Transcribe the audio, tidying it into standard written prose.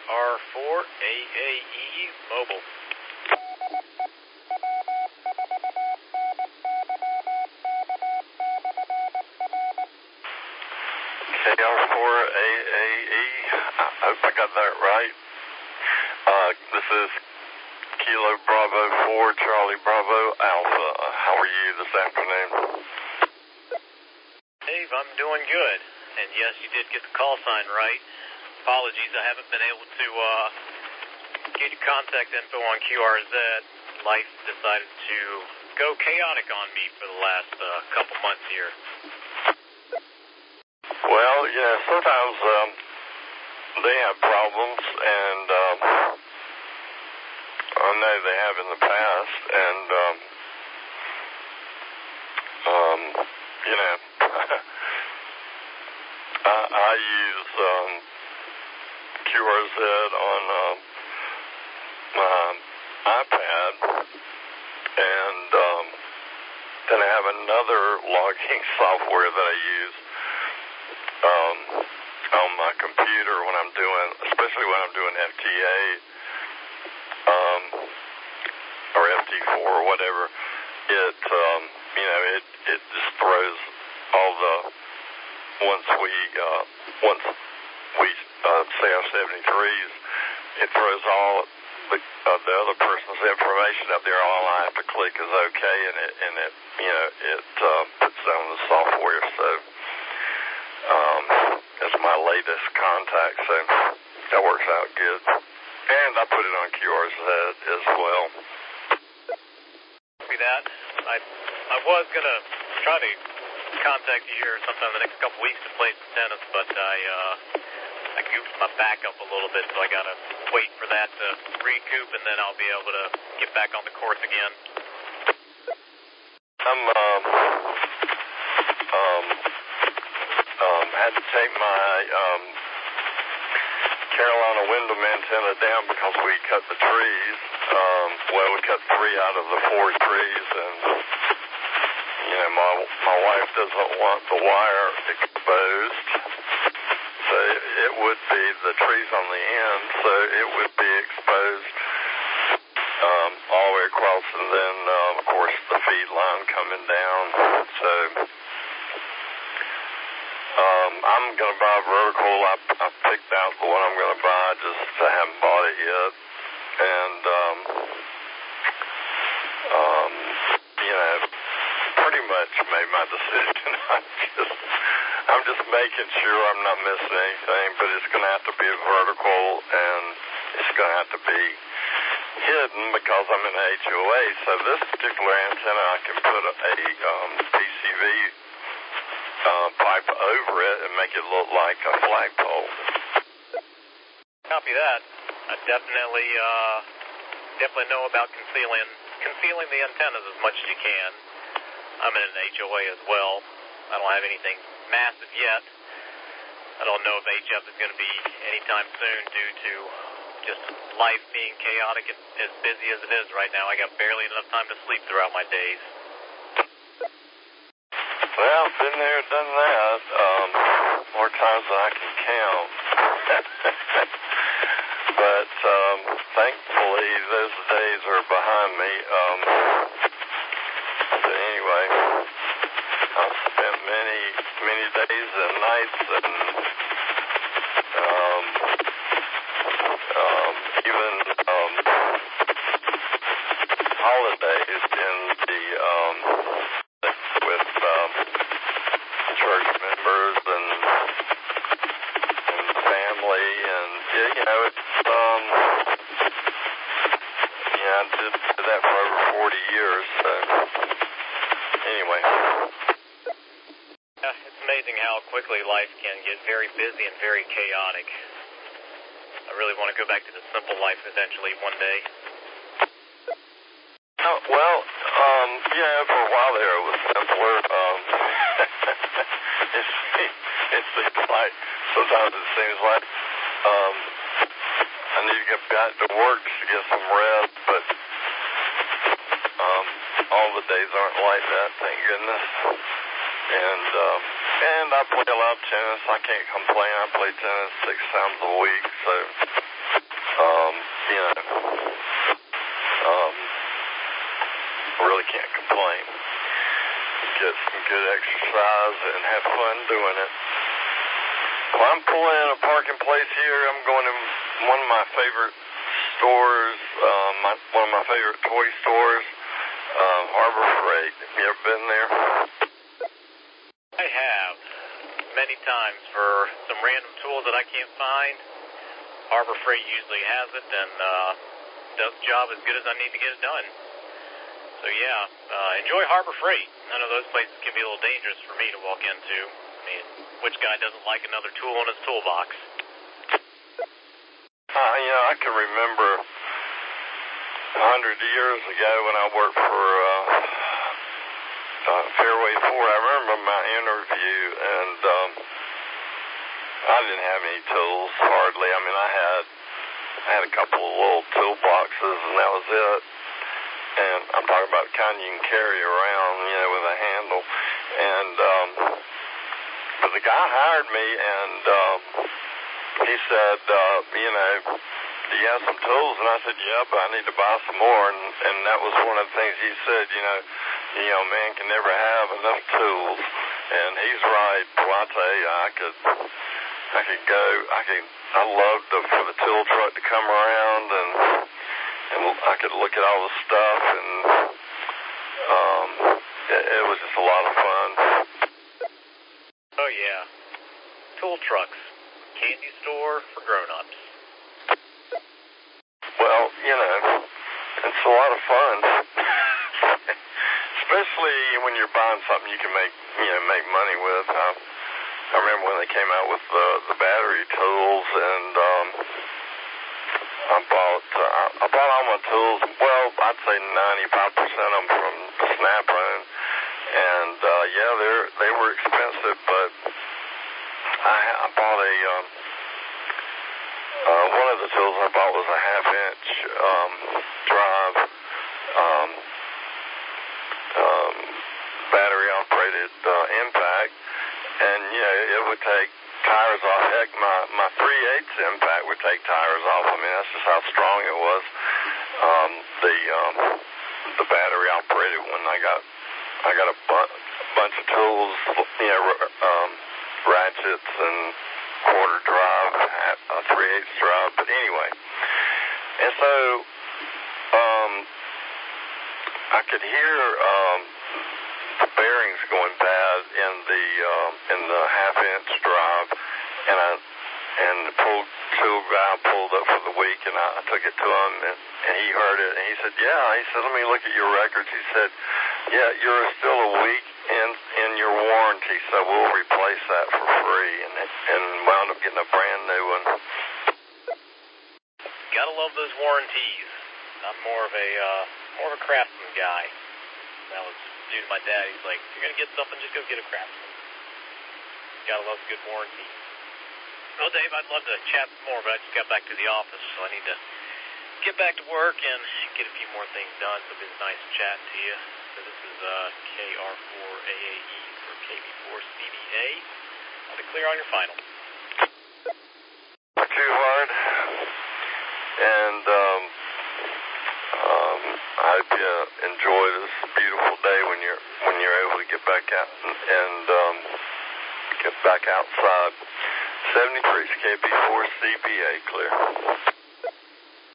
KR4AAE Mobile. KR4AAE, I hope I got that right. This is Kilo Bravo 4, Charlie Bravo Alpha. How are you this afternoon? Dave, I'm doing good. And yes, you did get the call sign right. Apologies, I haven't been able to get your contact info on QRZ. Life decided to go chaotic on me for the last couple months here. Well, yeah, sometimes they have problems, and I know they have in the past, and you know, I use QRZ on my iPad, and then I have another logging software that I use on my computer when I'm doing, especially when I'm doing FTA or FT4 or whatever. It you know, it just throws all the once we say our 73s, it throws all the other person's information up there. All I have to click is OK, and it you know, it puts it on the software. So it's my latest contact, so that works out good. And I put it on QRZ as well. Copy that. I was gonna try to contact you here sometime in the next couple weeks to play some tennis, but I goofed my back up a little bit, so I gotta wait for that to recoup, and then I'll be able to get back on the course again. Had to take my Carolina Wyndham antenna down because we cut the trees. Well, we cut 3 out of the 4 trees, and you know, my wife doesn't want the wire exposed, so it would be the trees on the end, so it would be exposed all the way across, and then of course the feed line coming down. So I'm going to buy a vertical. I picked out the one I'm going to buy, just I haven't bought it yet. And, you know, pretty much made my decision. I'm just making sure I'm not missing anything, but it's going to have to be a vertical, and it's going to have to be hidden because I'm in a HOA. So this particular antenna, I can put a PCV pipe over it and make it look like a flagpole. Copy that. I definitely know about concealing the antennas as much as you can. I'm in an HOA as well. I don't have anything massive yet. I don't know if HF is going to be anytime soon due to just life being chaotic and as busy as it is right now. I got barely enough time to sleep throughout my days. Well, been there, done that, more times than I can count. But thankfully, those days are behind me. So anyway, I've spent many days and nights and even holidays in the with church members and family, and you know, it's yeah, I did that for over 40 years. So anyway, yeah, it's amazing how quickly life can get very busy and very chaotic. I really want to go back to the simple life eventually one day. Well, yeah, for a while there it was simpler. It seems like, sometimes it seems like I need to get back to work to get some rest, but all the days aren't like that, thank goodness. And I play a lot of tennis. I can't complain. I play tennis 6 times a week, so exercise and have fun doing it. Well, I'm pulling in a parking place here. I'm going to one of my favorite stores, one of my favorite toy stores, Harbor Freight. Have you ever been there? I have many times for some random tools that I can't find. Harbor Freight usually has it and does the job as good as I need to get it done. So yeah, enjoy Harbor Freight. I know those places can be a little dangerous for me to walk into. I mean, which guy doesn't like another tool in his toolbox? I can remember 100 years ago when I worked for Fairway Ford. I remember my interview, and I didn't have any tools hardly. I mean, I had a couple of little toolboxes, and that was it. And I'm talking about the kind you can carry around, with a handle. And but the guy hired me, and he said, do you have some tools? And I said, yeah, but I need to buy some more. And that was one of the things he said, man can never have enough tools. And he's right. Well, I tell you, I loved for the tool truck to come around, and I could look at all the stuff, and it was just a lot of fun. Oh yeah, tool trucks, candy store for grown-ups. Well, it's a lot of fun, especially when you're buying something you can make money with. I remember when they came out with the battery tools, and I bought all my tools. Well, I'd say 95% of them from Snap-on, and they were expensive, but I bought one of the tools I bought was a 1/2-inch drive, battery-operated impact, and it would take tires off. Heck, my 3/8 impact would take tires off. I mean, that's just how strong it was. The battery-operated one, I got a bunch of tools, ratchets and quarter drive, a 3/8 drive. But anyway, and so I could hear the bearings going bad in the 1/2-inch drive, and the tool guy pulled up for the week, and I took it to him, and he heard it, and he said, let me look at your records. He said, you're still a week in your warranty, so we'll replace that for free, and wound up getting a brand new one. Gotta love those warranties. I'm more of a Craftsman guy. That was due to my dad. He's like, if you're gonna get something, just go get a Craftsman. Gotta love good warranties. Well, Dave, I'd love to chat some more, but I just got back to the office, so I need to get back to work and get a few more things done. So it's been nice chatting to you. So this is KR4AAE for KB4CBA. I'll be clear on your final. Not too hard, and I hope you enjoy this beautiful day when you're able to get back out and get back outside. 73 KB4CBA clear.